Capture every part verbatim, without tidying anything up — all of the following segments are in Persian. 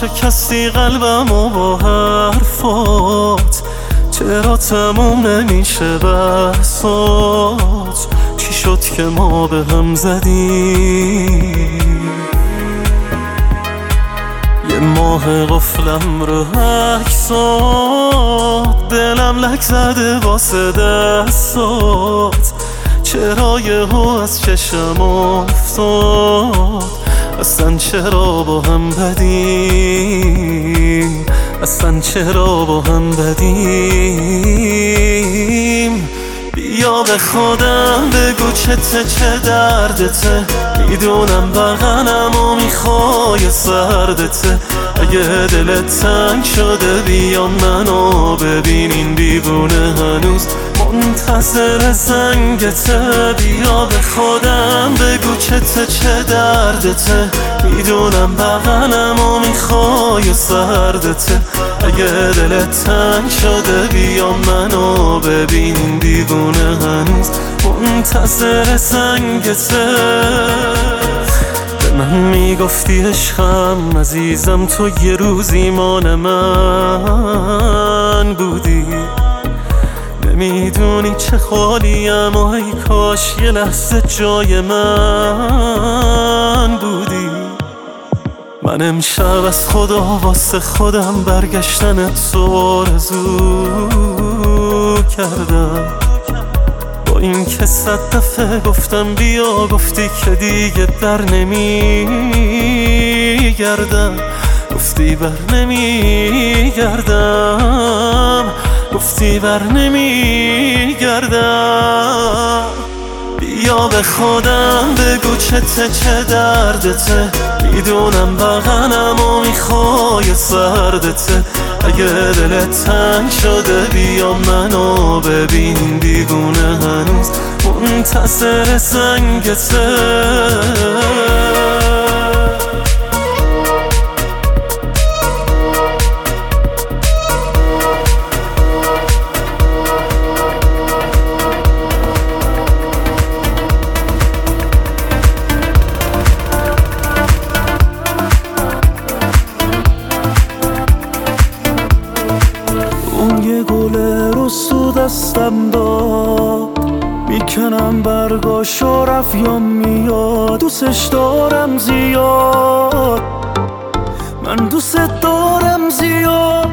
شکستی قلبم و با حرفات، چرا تموم نمیشه بحثات؟ چی شد که ما به هم زدیم؟ یه ماه قفلم رو عکسات، دلم لک زده واسه دستات، چرا یهو از چشم افتاد؟ اصلا چرا با هم بدیم؟ اصلا چرا با هم بدیم؟ بیا به خودم بگو چته، چه دردته؟ میدونم بغلم و میخوای سردته. اگه دلت تنگ شده بیا منو ببین، این دیوونه هنوز منتظر زنگته. بیا به خودم بگو چته، چه دردته؟ میدونم بغلم و میخوای سردته. اگه دلت تنگ شده بیا منو ببین، این دیوونه هنوز منتظر زنگته. به من میگفتی عشقم عزیزم، تو یه روزی مان من بودی. نمیدونی چه خالیم و ای کاش یه لحظه جای من بودی. من امشب از خدا واسه خودم برگشتنت تو آرزو کردم. با این که صد دفعه گفتم بیا، گفتی که دیگه در نمیگردم. گفتی بر نمیگردم، گفتی بر نمیگردم. بیا به خودم بگو چته، چه دردته؟ میدونم بغلم و میخوای سردته. اگه دلت تنگ شده بیا منو ببین، دیوونه هنوز منتظر زنگته. یه گل رسو دستم داد، میکنم برگاشو رفت یا میاد. دوستش دارم زیاد، من دوست دارم زیاد.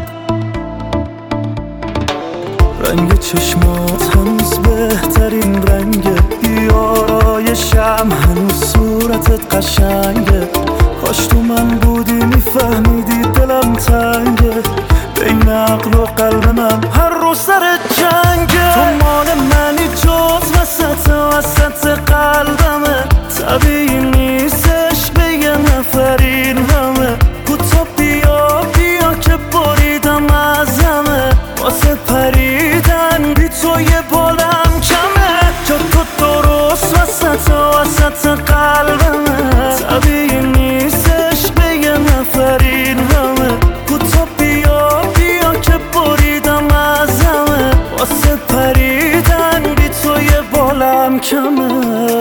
رنگ چشمات هنوز بهترین رنگه، بیارایشم هنوز صورتت قشنگه. کاش تو من بودی میفهمیدی دلم تنگه، بین عقل و قلب من هر روز سر جنگه. تو مال منی جز وسط وسط قلبمه، طبیعی نیستش به یه نفر این همه. کوتا بیا بیا که بریدم از همه، واسه پریدن بی تو یه بالم کمه. جا تو درست وسط وسط قلبمه، طبیعی نیستش به یه نفر این همه. کوتا بیا بریدم از همه، واسه پریدن بی تو یه بالم کمه.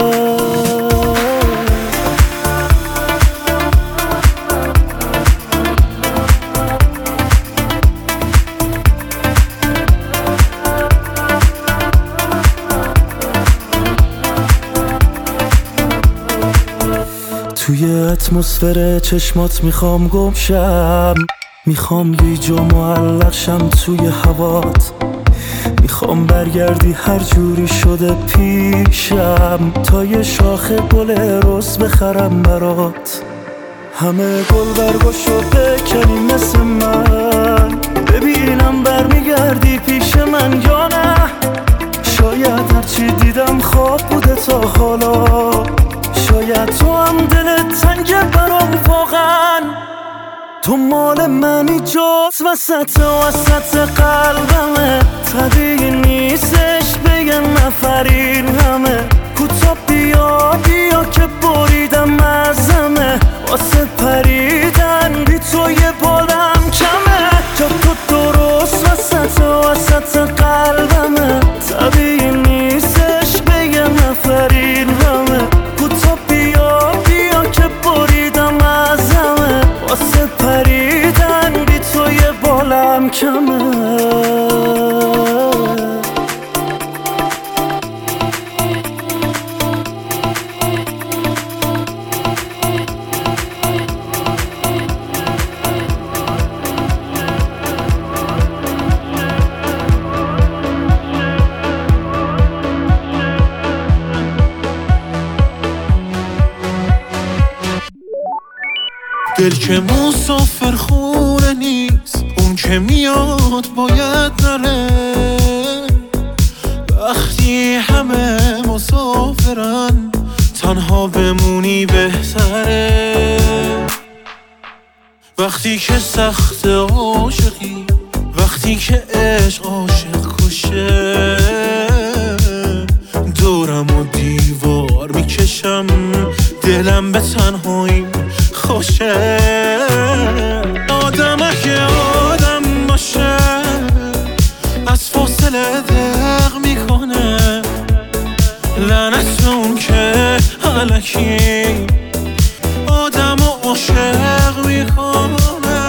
توی اتمسفر چشمات میخوام گم شم، میخوام گیج و معلق شم توی هوات. میخوام برگردی هر جوری شده پیشم، تا یه شاخه گل رز بخرم برات. همه گل برگاشو بکنی مثل من، ببینم برمیگردی پیش من یا نه. شاید هرچی دیدم خواب بوده تا حالا، شاید تو هم دلت تنگه برام واقعا. تو مال منی جز وسط وسط قلبمه، طبیعی نیستش به یه نفر این همه. کوتا بیا بیا که بریدم از همه، واسه پریدن بی تو یه بالم کمه. جا تو درست وسط وسط قلبمه، طبیعی نیستش به یه نفر این همه. کوتا بیا بیا که بریدم از همه، واسه پریدن دل که مسافر خونه نیست، اون که میاد باید نره. وقتی همه مسافرن تنها بمونی بهتره. وقتی که سخت عاشقی، وقتی که عشق عاشق کشه، دورم و دیوار میکشم، دلم به تنهایی خوشه. آدم اگه آدم باشه از فاصله دق میکنه، لعنت اون که الکی آدم و عاشق میکنه.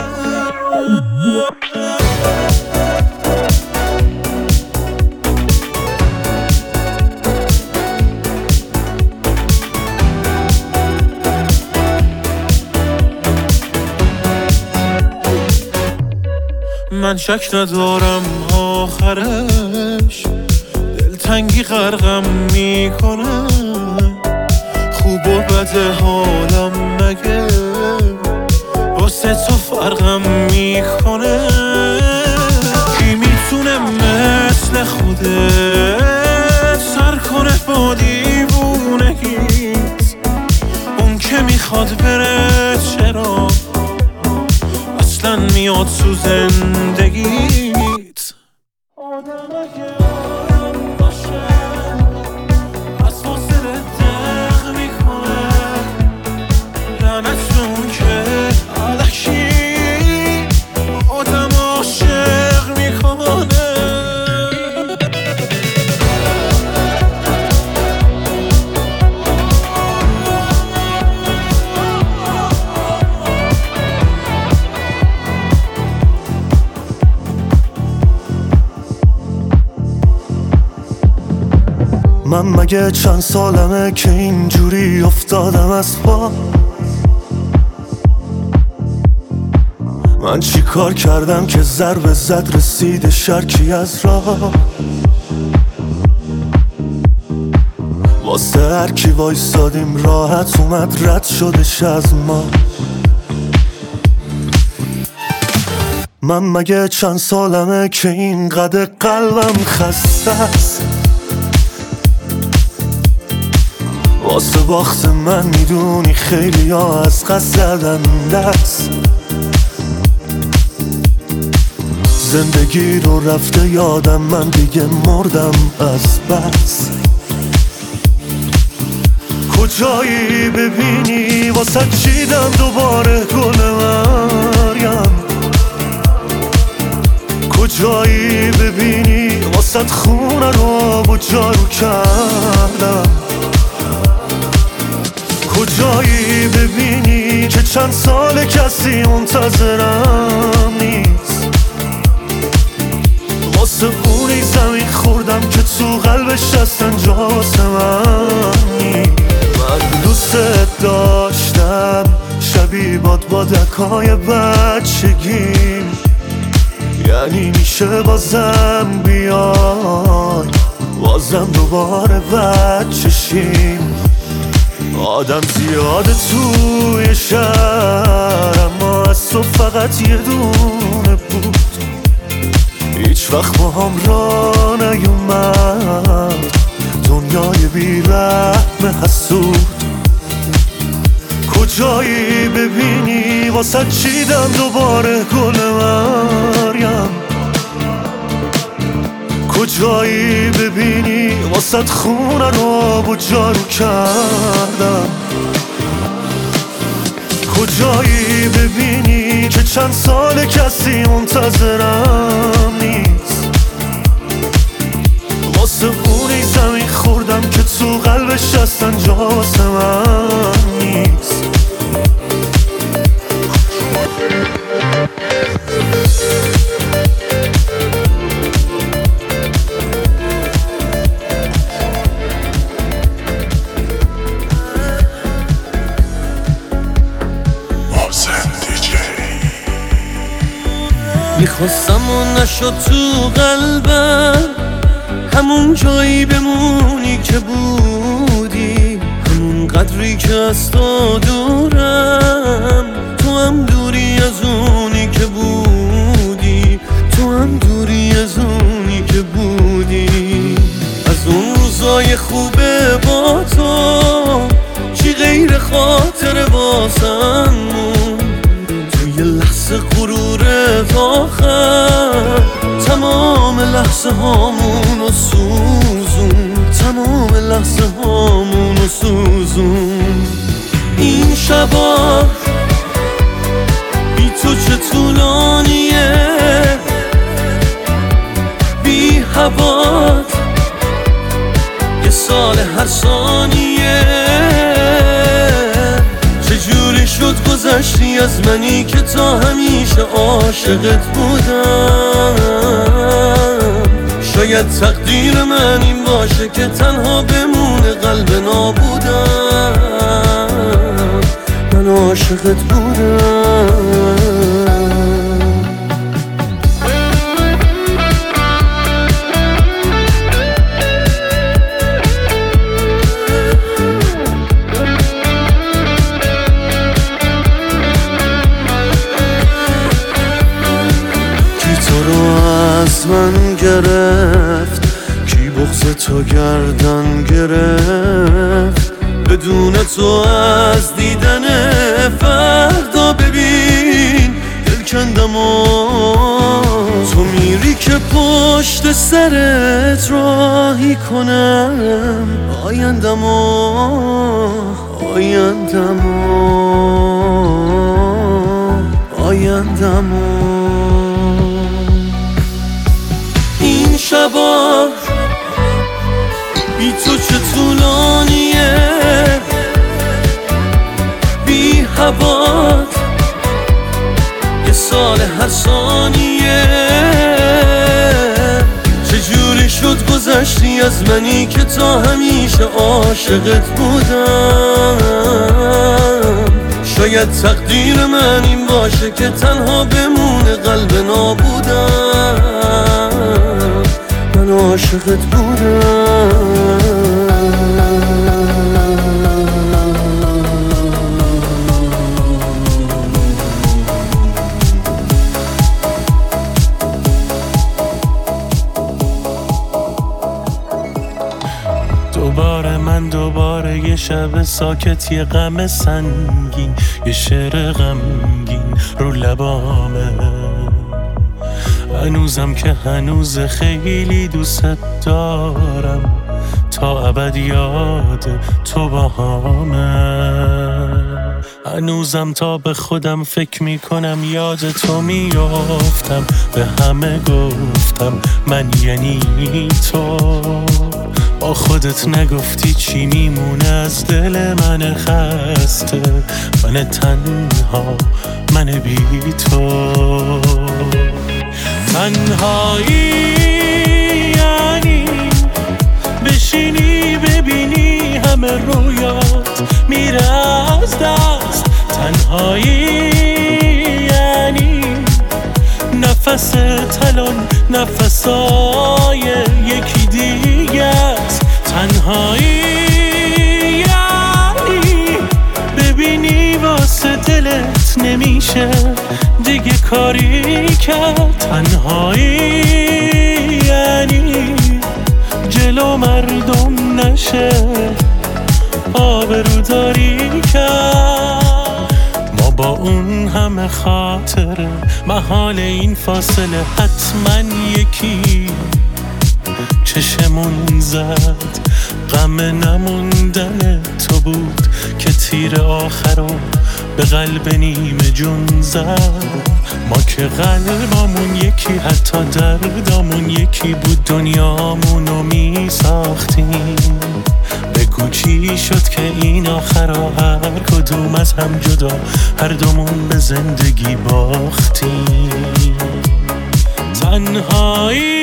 من شک ندارم آخرش دلتنگی غرقم میکنه. خوب و بد حالم مگه واسه تو فرقم میکنه. کی میتونه مثل خودت سر کنه با دیوونگیت؟ اون که میخواد بره چرا اصلا میاد تو زندگیت؟ آدم اگه آدم باشه از فاصله دق میکنه، لعنت اون که الکی آدم عاشق میکنه. من مگه چند سالمه که اینجوری افتادم از پا؟ من چی کار کردم که ضربه زد رسید شرکی از راه؟ واسه هر کی وایسادیم راحت اومد رد شدش از ما. من مگه چند سالمه که اینقدر قلبم خسته است؟ واسه باخت من میدونی خیلی ها از قصد زدن دست. زندگی رو رفته یادم، من دیگه مردم از بس. کجایی ببینی واسه چیدم دوباره گل مریم؟ کجایی ببینی واسه خونه رو با جارو کردم؟ کجایی ببینی که چند سال کسی منتظرم نیست؟ واسه اونی زمین خوردم که تو قلبش هستن جا واسه من نیست. من دوست داشتم شبیه باد با دکای بچگیم، یعنی میشه بازم بیای بازم دوباره بچه شیم. آدم زیاده توی شهر اما از تو فقط یه دونه بود. هیچ وقت با هم را نیومد دنیای بی رحم حسود. کجایی ببینی واسه چیدم دوباره گل مریم؟ کجایی ببینی واسه خونه رو با جارو کردم؟ کجایی ببینی که چند سال کسی منتظرم نیست؟ واسه اونی زمین خوردم که تو قلبش هستن جا واسه من نیست. میخواستم و نشد تو قلبم، همون جایی بمونی که بودی، همون قدری که از تو دورم. تو هم دوری از اونی که بودی، تو هم دوری از اونی که بودی. از اون روزای خوبه با تو چی غیر خاطر واسم موند، توی لحظه غرورت آخر تمام لحظه هامونو سوزون، تمام لحظه هامونو سوزون. این شبا بی تو چه طولانیه، بی هوات یه سال هر ثانیه. چجوری شد گذشتی از منی که تا همیشه عاشقت بودم. شاید تقدیر من این باشه که تنها بمونه قلب نابودم. من عاشقت بودم. از من گرفت کی بغض تو گردن گرفت، بدون تو از دیدن فردا ببین دل کندم و تو میری که پشت سرت راهی کنم آیندم و آیندم و آیندم و این شبا بی تو چه طولانیه، بی هوات یه سال هر ثانیه. چجوری شد گذشتی از منی که تا همیشه عاشقت بودم. شاید تقدیر من این باشه که تنها بمونه قلب نابودم. من عاشقت بودم. دوباره من دوباره یه شب ساکت، یه غم سنگین، یه شعر غمگین رو لبامه. هنوزم که هنوز خیلی دوست دارم، تا ابد یاد تو باهامه. هنوزم تا به خودم فکر میکنم یاد تو میافتم، به همه گفتم من یعنی تو. با خودت نگفتی چی میمونه از دل من خسته، من تنها، من بی تو. تنهایی یعنی بشینی ببینی همه رویات میره از دست. تنهایی یعنی نفس تلون نفسای یکی دیگه است. تنهایی یعنی ببینی واسه دلت نمیشه دیگه کاری کرد. تنهایی یعنی جلو مردم نشه آبروداری کرد. ما با اون همه خاطره محال این فاصله حتما یکی چشمون زد. غم نموندن تو بود که تیر آخر به قلب نیمه جون زد. ما که قلبامون یکی، حتی دردامون یکی بود، دنیامونو می ساختیم. بگو چی شد که این آخرا هر کدوم از هم جدا هر دومون به زندگی باختیم. تنهایی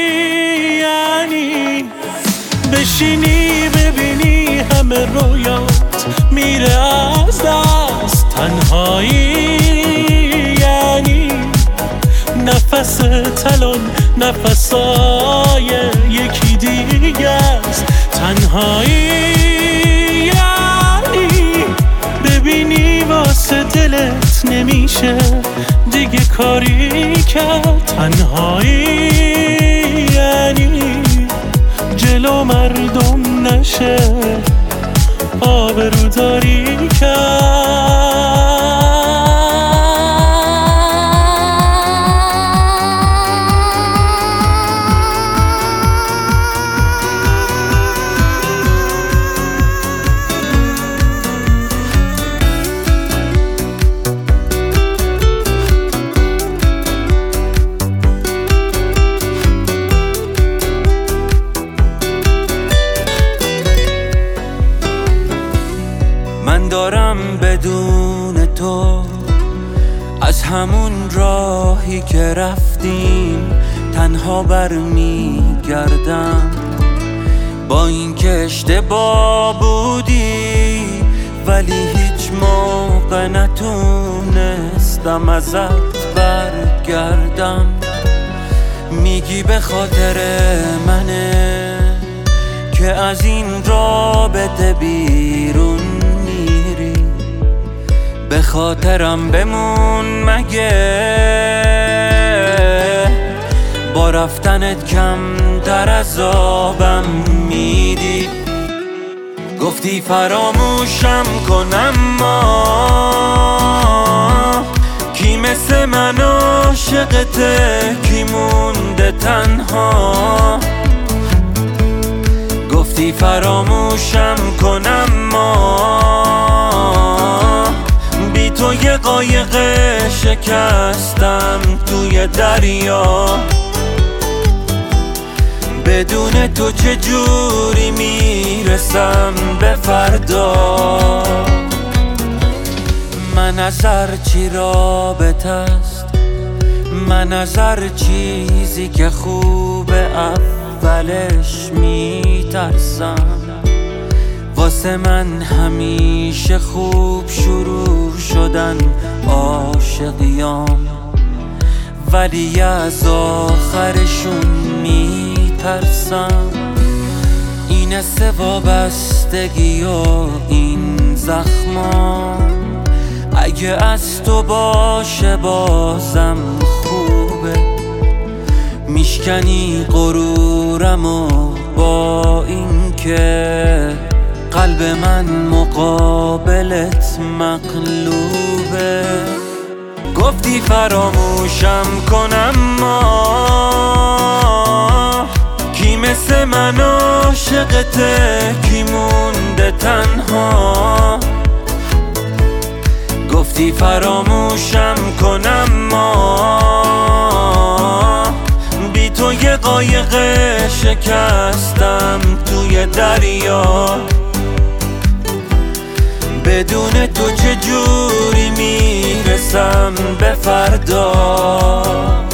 یعنی بشینی ببینی همه رویات میره از دست. تنهایی یعنی نفس تلون نفسای یکی دیگه است. تنهایی یعنی ببینی واسه دلت نمیشه دیگه کاری کرد. تنهایی یعنی جلو مردم نشه آبروداری کرد. من دارم بدون تو از همون راهی که رفتیم تنها برمیگردم. با اینکه اشتباه بودی ولی هیچ موقع نتونستم ازت برگردم. میگی به خاطر منه که از این رابطه بیرون میری، به خاطرم بمون مگه با رفتنت کم در عذابم میدی. گفتی فراموشم کنم ما کی مثل من عاشقته کی مونده تنها. گفتی فراموشم کنم ما بی تو یه قایق شکستم توی دریا. بدون تو چجوری میرسم به فردا. من از هر چی رابطه است، من از هر چیزی که خوبه اولش میترسم. واسه من همیشه خوب شروع شدن عاشقیام، ولی از آخرشون میترسم. این است وابستگی و این زخما، اگه از تو باشه بازم خوبه. میشکنی غرورم و با این که قلب من مقابلت مقلوبه. گفتی فراموشم کنم ما کی مثل من عاشقته کی مونده تنها. گفتی فراموشم کنم ما بی تو یه قایق شکستم توی دریا. بدون تو چجوری میرسم به فردا.